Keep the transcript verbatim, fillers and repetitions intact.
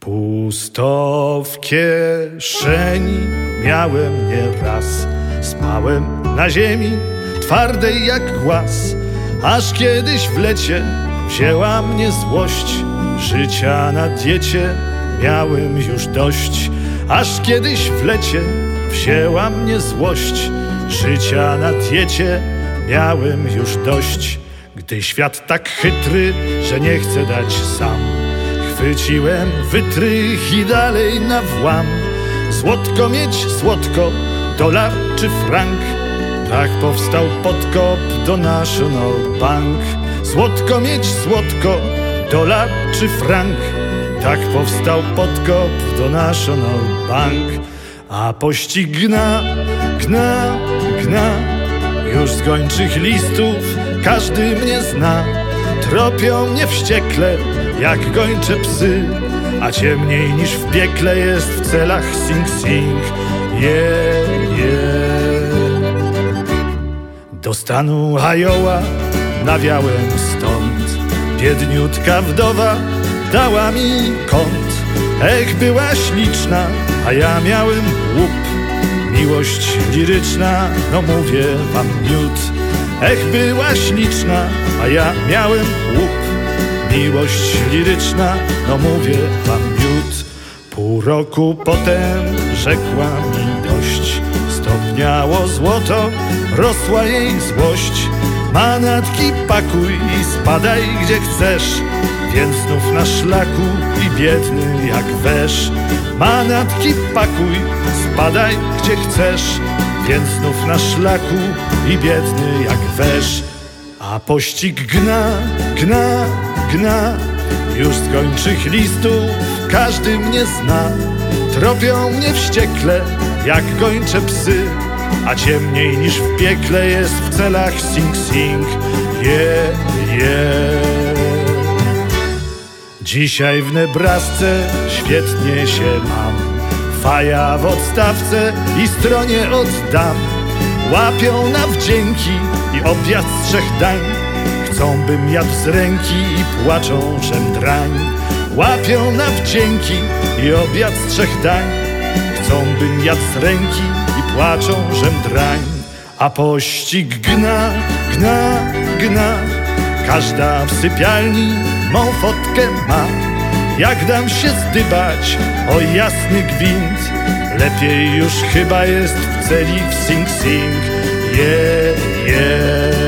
Pusto w kieszeni miałem nieraz. Spałem na ziemi, twardej jak głaz, aż kiedyś w lecie wzięła mnie złość. Życia na diecie miałem już dość, aż kiedyś w lecie wzięła mnie złość. Życia na diecie miałem już dość. Gdy świat tak chytry, że nie chce dać sam, chwyciłem wytrych i dalej na włam. Złotko mieć, złotko, dolar czy frank, tak powstał podkop do National Bank. Złotko mieć, złotko, dolar czy frank, tak powstał podkop do National Bank. A pościg gna, gna, gna, już z gończych listów każdy mnie zna. Tropią mnie wściekle jak gończe psy, a ciemniej niż w piekle jest w celach Sing Sing. Yeah, yeah. Do stanu Iowa nawiałem stąd. Biedniutka wdowa dała mi kąt. Ech, była śliczna, a ja miałem łup. Miłość liryczna, no mówię wam miód. Ech, była śliczna, a ja miałem łup. Miłość liryczna, no mówię wam miód. Pół roku potem rzekła mi dość. Stopniało złoto, rosła jej złość. Manatki pakuj i spadaj gdzie chcesz, więc znów na szlaku i biedny jak wesz. Manatki pakuj, spadaj gdzie chcesz, więc znów na szlaku i biedny jak wesz. A pościg gna, gna, gna, już z gończych listów każdy mnie zna. Tropią mnie wściekle jak gończe psy, a ciemniej niż w piekle jest w celach Sing Sing. Yeah, yeah. Dzisiaj w Nebrasce świetnie się mam. Faja w odstawce i stronie oddam. Łapią na wdzięki i obiad z trzech dań. Chcą bym jadł z ręki i płaczą, żem drań. Łapią na wdzięki i obiad z trzech dań. Chcą bym jadł z ręki i płaczą, żem drań. A pościg gna, gna, gna, każda w sypialni mą fotkę ma. Jak dam się zdybać, o jasny gwint, lepiej już chyba jest w celi w Sing Sing. Yeah, yeah.